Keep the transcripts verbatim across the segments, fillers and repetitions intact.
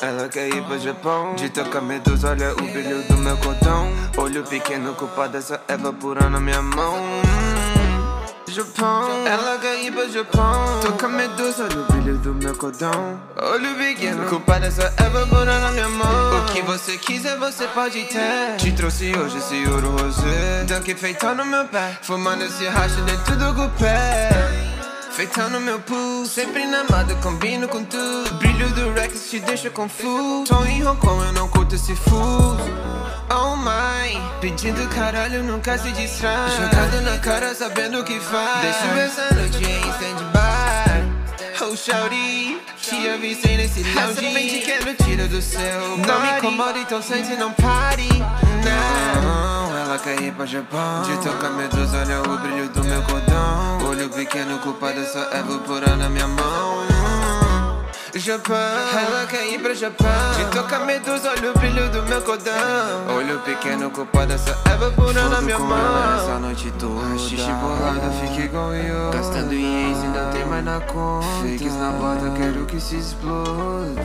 ela quer ir pro Japão. De tocar medos, olha o brilho do meu cordão. Olho pequeno, culpa dessa Eva pura na minha mão. Japão, ela quer ir pro Japão. Toca medusa, olha o brilho do meu cordão. Olho pequeno, culpa dessa Eva pura na minha mão. O que você quiser você pode ter. Te trouxe hoje esse ouro rosé, Dunk feitão no meu pé, fumando esse racha dentro do cupé. Feitão no meu pool, sempre na moda, combino com tudo. Brilho do Rex te deixa confuso. Tô em Hong Kong, eu não curto esse fuso. Oh my, pedindo caralho, nunca se distrai. Jogado na cara, sabendo o que faz. Deixo essa noite em stand-by. Oh shawty, te avisei nesse lounge. Essa mente quero tira do seu. Não me incomoda, então sente e não pare. Não, ela quer ir pra Japão. De tocar medos, olha o brilho do meu cordão. Olho pequeno, culpa dessa Eva pura na minha mão. Japão, ela quer ir pra Japão. De tocar medos, olha o brilho do meu cordão. Olho pequeno, culpa dessa Eva pura na minha mão. Essa noite toda, xixi bolada, fica igual eu. Gastando em ex e não tem mais na conta. Fakes na bota, quero que se exploda.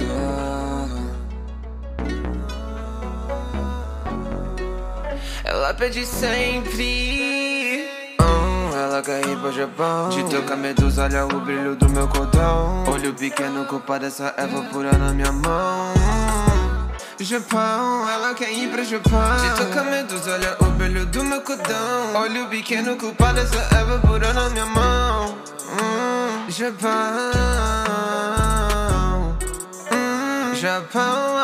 Ela pede sempre. Oh, ela quer ir pro Japão. De tocar medos, olha o brilho do meu cordão. Olho pequeno, culpa dessa Eva pura na minha mão. Japão, ela quer ir pro Japão. De tocar medos, olha o brilho do meu cordão. Olho pequeno, culpa dessa Eva pura na minha mão. hum, Japão, hum, Japão.